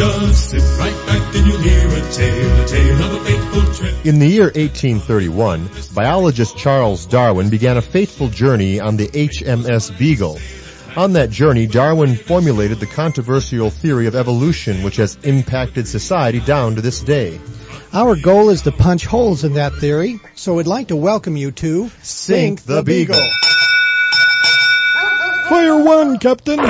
Just sit right back and you'll hear a tale of a faithful trip. In the year 1831, biologist Charles Darwin began a fateful journey on the HMS Beagle. On that journey, Darwin formulated the controversial theory of evolution, which has impacted society down to this day. Our goal is to punch holes in that theory, so we'd like to welcome you to Sink the Beagle. Fire one, Captain!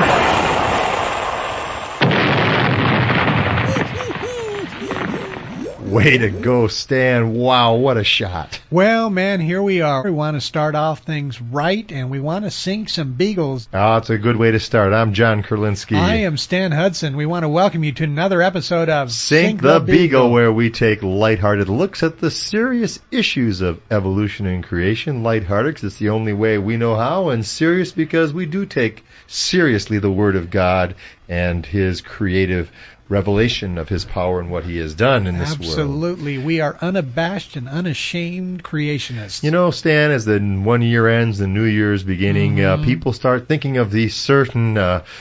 Way to go, Stan. Wow, what a shot. Well, man, here we are. We want to start off things right, and we want to sink some beagles. Oh, it's a good way to start. I'm John Kurlinski. I am Stan Hudson. We want to welcome you to another episode of Sink the Beagle, where we take lighthearted looks at the serious issues of evolution and creation. Lighthearted because it's the only way we know how, and serious because we do take seriously the Word of God and His creative revelation of His power and what He has done in this world. Absolutely. We are unabashed and unashamed creationists. You know, Stan, as the one year ends, the new year's beginning, people start thinking of these certain,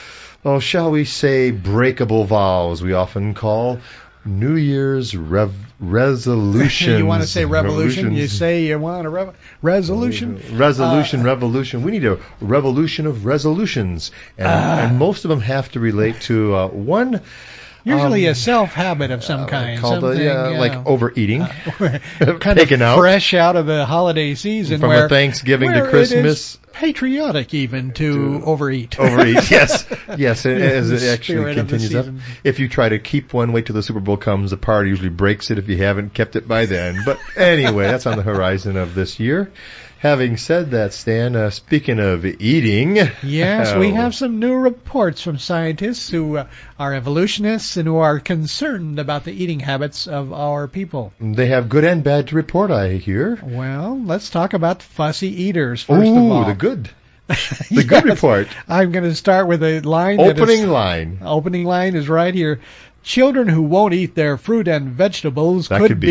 shall we say, breakable vows we often call New Year's resolutions. You want to say revolution? You say you want a resolution? Revolution. We need a revolution of resolutions. And most of them have to relate to one... Usually a self-habit of some kind. Called like overeating. Kind Taken of out. Fresh out of the holiday season. From a Thanksgiving to Christmas. It is patriotic even to overeat. Overeat, yes. Yes, as it actually continues up. Season. If you try to keep one, wait till the Super Bowl comes. The party usually breaks it if you haven't kept it by then. But anyway, that's on the horizon of this year. Having said that, Stan, speaking of eating... Yes, we have some new reports from scientists who are evolutionists and who are concerned about the eating habits of our people. They have good and bad to report, I hear. Well, let's talk about fussy eaters first of all. The good. The good report. I'm going to start with a line. Opening line is right here. Children who won't eat their fruit and vegetables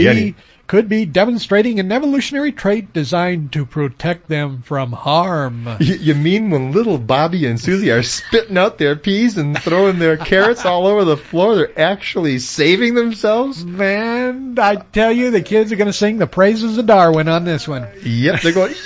could be demonstrating an evolutionary trait designed to protect them from harm. You mean when little Bobby and Susie are spitting out their peas and throwing their carrots all over the floor, they're actually saving themselves? Man, I tell you, the kids are going to sing the praises of Darwin on this one. Yep, they're going,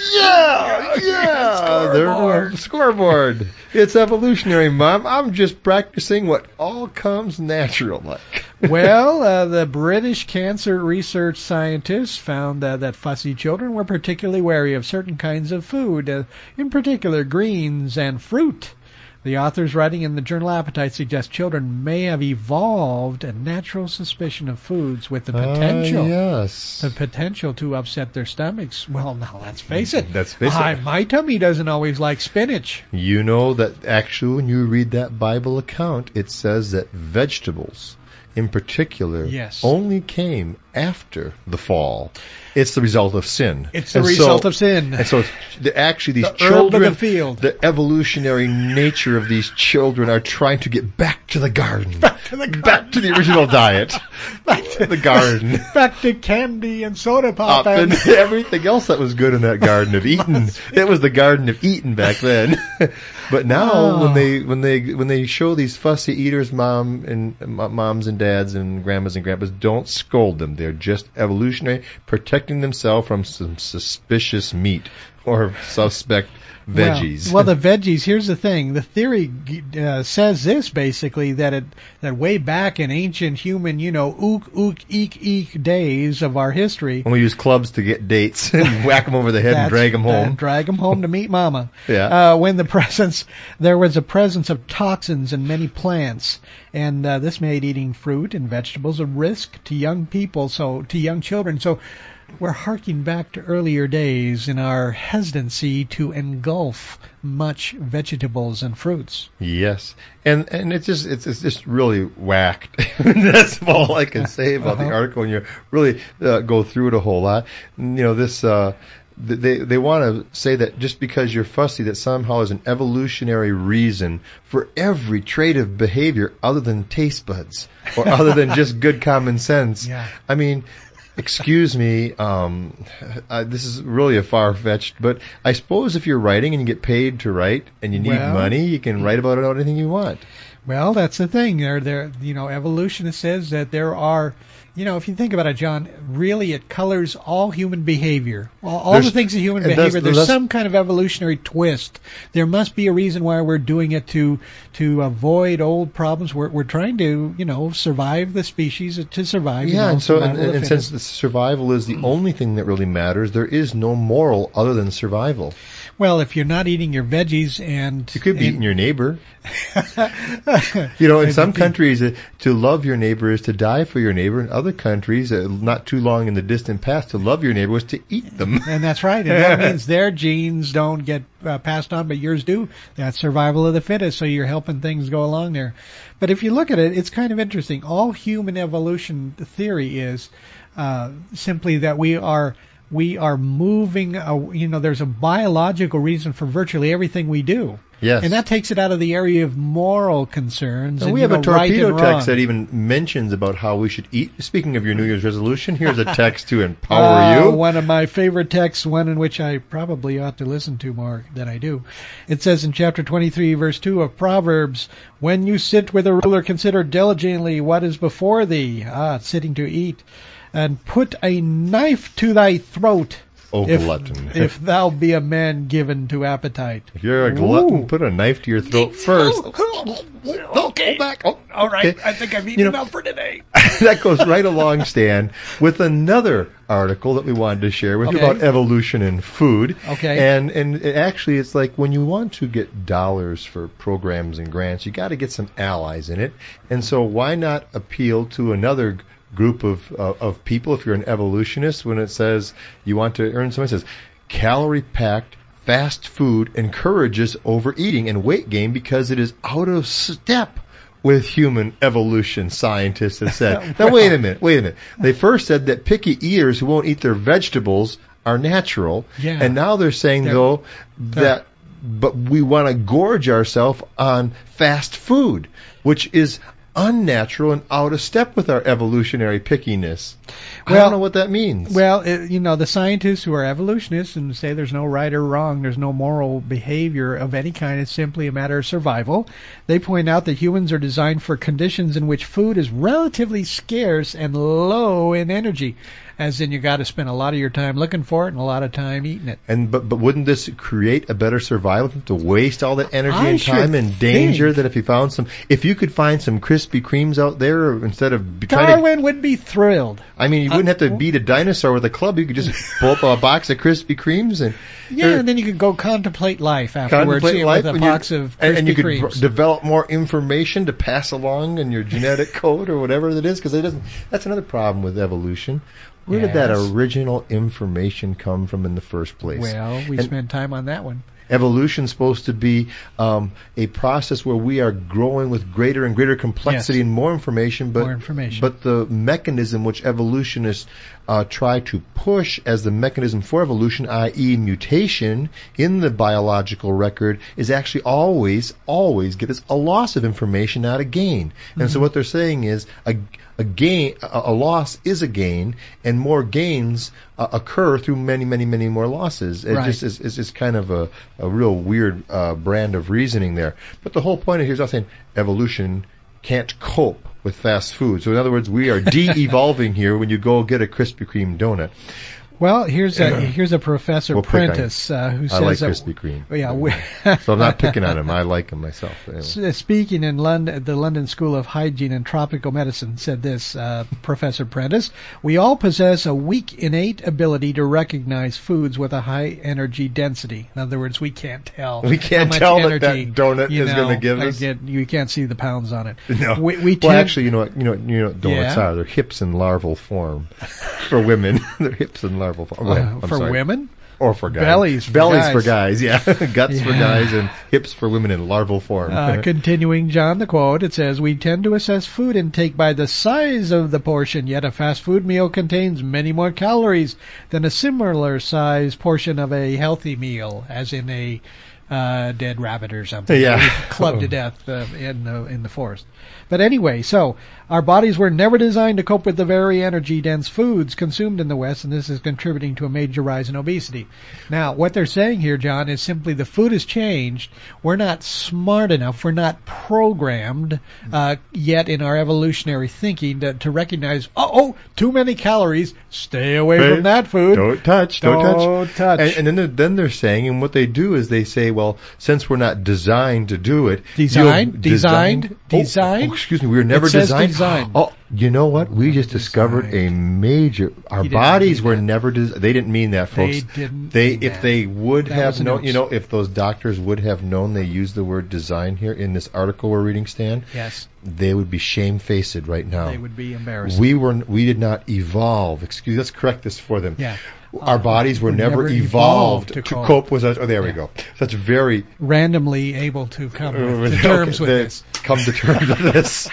yeah, scoreboard. It's evolutionary, Mom. I'm just practicing what all comes natural like. Well, the British cancer research scientists found that fussy children were particularly wary of certain kinds of food, in particular greens and fruit. The authors writing in the journal Appetite suggest children may have evolved a natural suspicion of foods with the potential to upset their stomachs. Well, now let's face it. My tummy doesn't always like spinach. You know that actually when you read that Bible account, it says that vegetables in particular only came after the fall. It's the result of sin. And so actually these children, of the field. The evolutionary nature of these children are trying to get back to the garden. Back to the original diet. Back to the garden. Back to candy and soda pop. And everything else that was good in that Garden of Eden. It was the Garden of Eden back then. But now when they show these fussy eaters, moms and dads and grandmas and grandpas, don't scold them. They're just evolutionary, protecting themselves from some suspicious meat or suspect veggies. Well, the veggies, here's the thing. The theory says this, basically, that way back in ancient human, eek days of our history. When we use clubs to get dates and whack them over the head and drag them home. Drag them home to meet Mama. Yeah. When there was a presence of toxins in many plants, and this made eating fruit and vegetables a risk to young children. So we're harking back to earlier days in our hesitancy to engulf much vegetables and fruits. Yes, and it's just really whacked. That's all I can say about the article. And you really go through it a whole lot. They want to say that just because you're fussy, that somehow is an evolutionary reason for every trait of behavior other than taste buds or other than just good common sense. Yeah. I mean, excuse me, this is really a far-fetched, but I suppose if you're writing and you get paid to write and you need money, you can write about anything you want. Well, that's the thing. Evolutionist says that there are, if you think about it, John, really it colors all human behavior. All the things of human behavior, there's some kind of evolutionary twist. There must be a reason why we're doing it to avoid old problems. We're trying to, survive the species, to survive. Yeah, and since the survival is the only thing that really matters, there is no moral other than survival. Well, if you're not eating your veggies and... You could be eating your neighbor. In some countries, to love your neighbor is to die for your neighbor. In other countries, not too long in the distant past, to love your neighbor was to eat them. And that's right. And that means their genes don't get passed on, but yours do. That's survival of the fittest, so you're helping things go along there. But if you look at it, it's kind of interesting. All human evolution theory is simply that we are moving, there's a biological reason for virtually everything we do. Yes. And that takes it out of the area of moral concerns. And we have a torpedo text that even mentions about how we should eat. Speaking of your New Year's resolution, here's a text to empower you. One of my favorite texts, one in which I probably ought to listen to more than I do. It says in chapter 23, verse 2 of Proverbs, "When you sit with a ruler, consider diligently what is before thee." Sitting to eat. "And put a knife to thy throat, O glutton. if thou be a man given to appetite." If you're a glutton, put a knife to your throat first. Okay. Back. All right. Okay. I think I've eaten enough for today. That goes right along, Stan, with another article that we wanted to share with you about evolution in food. Okay. And actually, it's like when you want to get dollars for programs and grants, you got to get some allies in it. And so why not appeal to another group of people if you're an evolutionist when it says you want to earn some? It says calorie-packed fast food encourages overeating and weight gain because it is out of step with human evolution, scientists have said. Now wait a minute. They first said that picky eaters who won't eat their vegetables are natural, and now they're saying but we want to gorge ourselves on fast food, which is unnatural and out of step with our evolutionary pickiness. I don't know what that means. Well, the scientists who are evolutionists and say there's no right or wrong, there's no moral behavior of any kind, it's simply a matter of survival. They point out that humans are designed for conditions in which food is relatively scarce and low in energy. As in, you got to spend a lot of your time looking for it and a lot of time eating it. And but wouldn't this create a better survival to waste all that energy and time and danger that if you could find some Krispy Kremes out there instead of Darwin would be thrilled. I mean, you wouldn't have to beat a dinosaur with a club. You could just pull up a box of Krispy Kremes and then you could go contemplate life afterwards with a box of Krispy Kremes. And you could develop more information to pass along in your genetic code or whatever it is, because that's another problem with evolution. Where did that original information come from in the first place? Well, we spent time on that one. Evolution's supposed to be a process where we are growing with greater and greater complexity and more information. But the mechanism which evolutionists try to push as the mechanism for evolution, i.e. mutation, in the biological record, is actually always get us a loss of information, not a gain. And so what they're saying is a loss is a gain, and more gains occur through many, many, many more losses. It just is kind of a real weird brand of reasoning there. But the whole point here is I'm saying evolution can't cope with fast food. So in other words, we are de-evolving here when you go get a Krispy Kreme donut. Well, here's a Professor Prentice who says I like Krispy Kreme. Yeah, so I'm not picking on him. I like him myself. Anyway. Speaking in the London School of Hygiene and Tropical Medicine, said this Professor Prentice: "We all possess a weak innate ability to recognize foods with a high energy density." In other words, we can't tell. We can't tell that donut is going to give us. You can't see the pounds on it. No. Actually, you know what donuts are? They're hips in larval form for women. They're hips in larval. For women? Or for guys. Bellies for guys, yeah. Guts for guys and hips for women in larval form. Continuing, John, the quote, it says, "We tend to assess food intake by the size of the portion, yet a fast food meal contains many more calories than a similar size portion of a healthy meal," as in a dead rabbit or something. Yeah. Clubbed to death in the forest. But anyway, so our bodies were never designed to cope with the very energy-dense foods consumed in the West, and this is contributing to a major rise in obesity. Now, what they're saying here, John, is simply the food has changed. We're not smart enough. We're not programmed yet in our evolutionary thinking to recognize, too many calories. Stay away from that food. Don't touch. And then they're saying, and what they do is they say, well, since we're not designed to do it, designed. Excuse me, we were never designed. Oh, you know what? We just discovered a major. Our bodies were never. They didn't mean that, folks. If they would have known, if those doctors would have known they used the word design here in this article we're reading, Stan. Yes. They would be shamefaced right now. They would be embarrassed. We did not evolve. Let's correct this for them. Yeah. Our bodies were never evolved to cope with us. Oh, there we go. That's very randomly able to come to terms with this. Come to terms with this.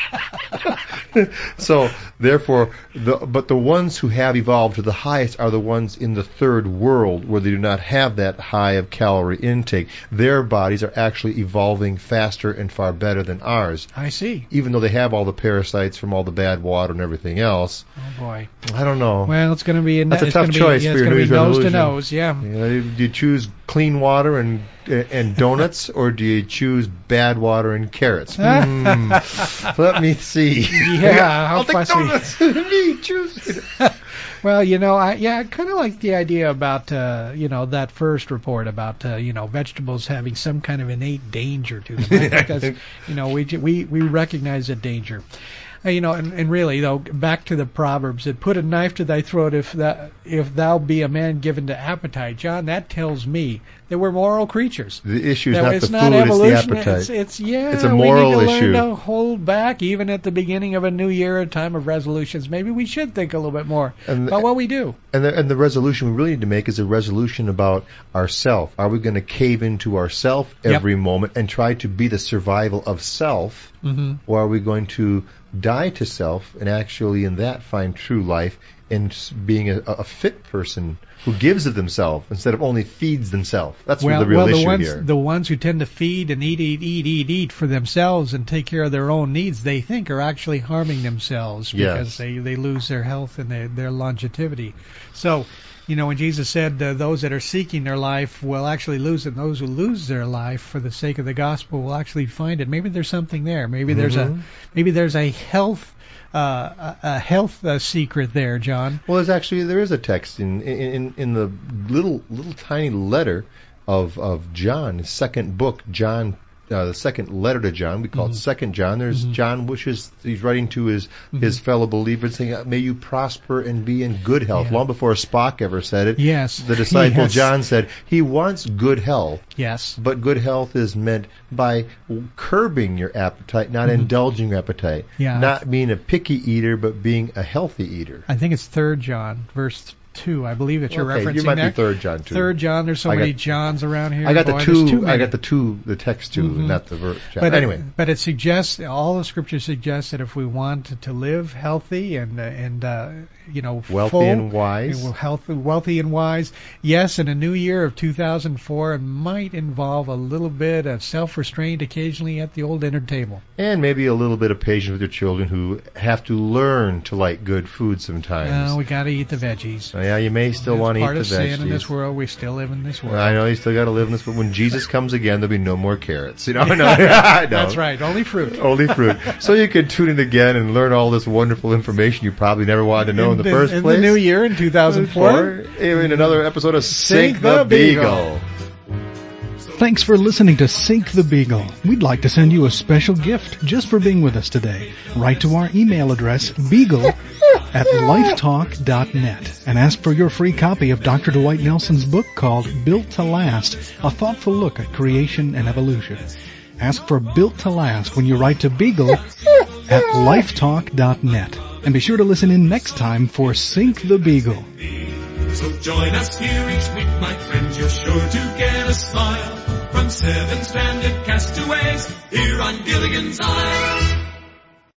So, therefore, but the ones who have evolved to the highest are the ones in the third world where they do not have that high of calorie intake. Their bodies are actually evolving faster and far better than ours. I see. Even though they have all the parasites from all the bad water and everything else. Oh boy. I don't know. Well, it's going to be that's a tough choice for your New Year's nose resolution. to nose. Yeah. Do you choose clean water and donuts, or do you choose bad water and carrots? Let me see. Yeah, how I'll fussy. take donuts. Me choose. Well, I kind of like the idea about that first report about vegetables having some kind of innate danger to them, because we recognize the danger. And really, though, back to the Proverbs, it put a knife to thy throat if thou be a man given to appetite. John, that tells me that we're moral creatures. The issue is not the food, evolution, it's the appetite. It's a moral we need to issue. Learn to hold back, even at the beginning of a new year, a time of resolutions. Maybe we should think a little bit more about what we do. And the resolution we really need to make is a resolution about ourself. Are we going to cave into ourself every moment and try to be the survival of self, or are we going to die to self and actually in that find true life in being a fit person who gives of themselves instead of only feeds themselves? That's the real issue here. The ones who tend to feed and eat for themselves and take care of their own needs, they think are actually harming themselves because they lose their health and their longevity. So, when Jesus said those that are seeking their life will actually lose it, and those who lose their life for the sake of the gospel will actually find it. Maybe there's something there. Maybe there's a health secret there, John. Well, there is a text in the little tiny letter of John, his second book, John. The second letter to John, we call it 2 John. There's John wishes, he's writing to his fellow believers saying, may you prosper and be in good health. Yeah. Long before Spock ever said it, the disciple John said he wants good health. Yes. But good health is meant by curbing your appetite, not indulging your appetite. Yeah. Not being a picky eater, but being a healthy eater. I think it's 3 John, verse 2, I believe that you're referencing. You might there. be 3 John too. 3 John. There's so many Johns around here. I got the 2. I got the text too, not the verse. But anyway, but it suggests, all the scripture suggests that if we want to live healthy and wealthy and wise, wealthy and wise, yes, in a new year of 2004, it might involve a little bit of self-restraint occasionally at the old dinner table, and maybe a little bit of patience with your children who have to learn to like good food sometimes. We got to eat the veggies. Yeah, you may still want to eat the veggies. Part of sin in this world. We still live in this world. I know you still got to live in this world. When Jesus comes again, there'll be no more carrots. No. That's right. Only fruit. Only fruit. So you can tune in again and learn all this wonderful information you probably never wanted to know in the first place. In the new year in 2004. In another episode of Sink the Beagle. Thanks for listening to Sink the Beagle. We'd like to send you a special gift just for being with us today. Write to our email address, beagle@lifetalk.net, and ask for your free copy of Dr. Dwight Nelson's book called Built to Last, a thoughtful look at creation and evolution. Ask for Built to Last when you write to beagle@lifetalk.net. And be sure to listen in next time for Sink the Beagle. So join us here each week, my friends, you're sure to get a smile from 7 stranded castaways here on Gilligan's Isle.